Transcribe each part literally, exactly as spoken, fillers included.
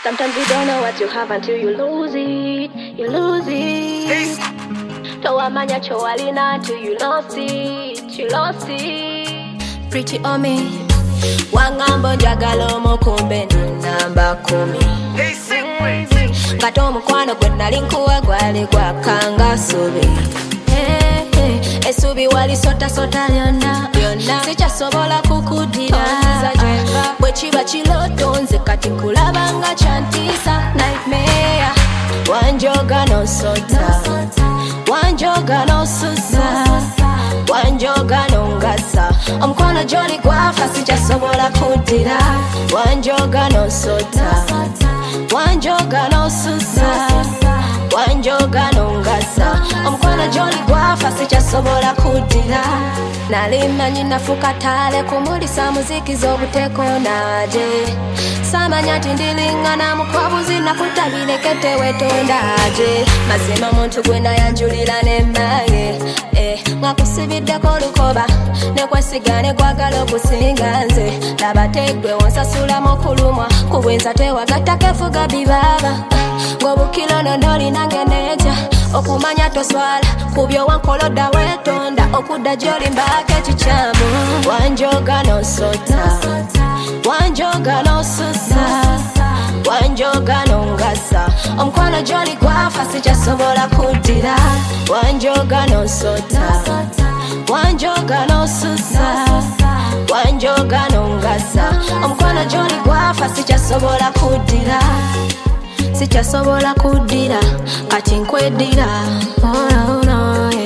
Sometimes you don't know what you have until you lose it. You lose it. Towamanya chowalina until you lost it. You lost it. Pretty on me. Wangambo jagalo mokumbe namba kumi. Hey, Simply. Gato mukwano gwe nali nkuwa gwali gwakanga subi. Hey, hey. Esubi wali sota sota lyonna lyonna. Sikyasobola kukudira. Bwe kiba kiroto nze kati nkulabanga kyantiisa. Nightmare. Wanjoga nosota. Wanjoga nosusa. Wanjoga nongasa. Omukwano gy'oli gwafa sikyasobola kuddira. Wanjoga nosota. Wanjoga nosusa. Wanjoga nongasa. Omukwano gy'oli gwafa sikyasobola kuddira. Nali mmanyi nafuka ttaale kumulisa muzikiza obuteeko naaje. Samanya nti ndilingana mukwabuzi nakutabirekete wetondaje. Mazima muntu gwe nayanjulira nemmange. Eh, mwakusibiddeko olukoba nekwesigane kwagala okusinga nze. Laba tegwe wonsasulamu okulumwa kubwenza tewagattako efuga bibaba. Ng'obukilo nondoli nange neja okumanya toswala kubyo wankolodda wetonda okudda gy'oli mbaako ekikyamu. Wanjoga nosota. Wanjoga nosusa. Wanjoga nongasa. Omukwano gy'oli gwafa sikyasobola kuddira. Wanjoga nosota. Wanjoga nosusa. Wanjoga nongasa. Omukwano gy'oli gwafa sikyasobola kuddira. Sikyasobola kuddira kati nkweddira. Oh no no yeah.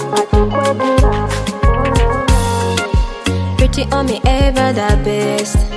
Pretty on me ever the best.